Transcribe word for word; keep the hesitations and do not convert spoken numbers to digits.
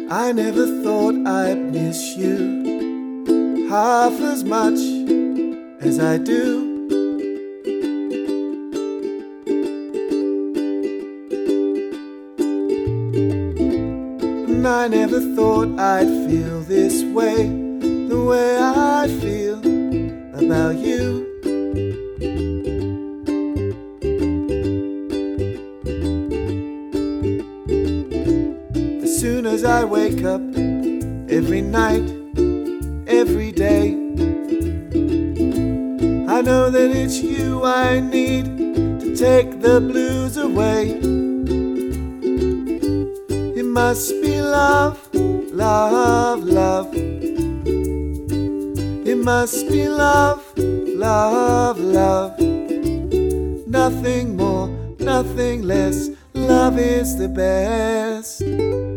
I never thought I'd miss you half as much as I do. And I never thought I'd feel this way, the way I feel about you. As soon as I wake up, every night, every day, I know that it's you I need to take the blues away. It must be love, love, love. It must be love, love, love. Nothing more, nothing less. Love is the best.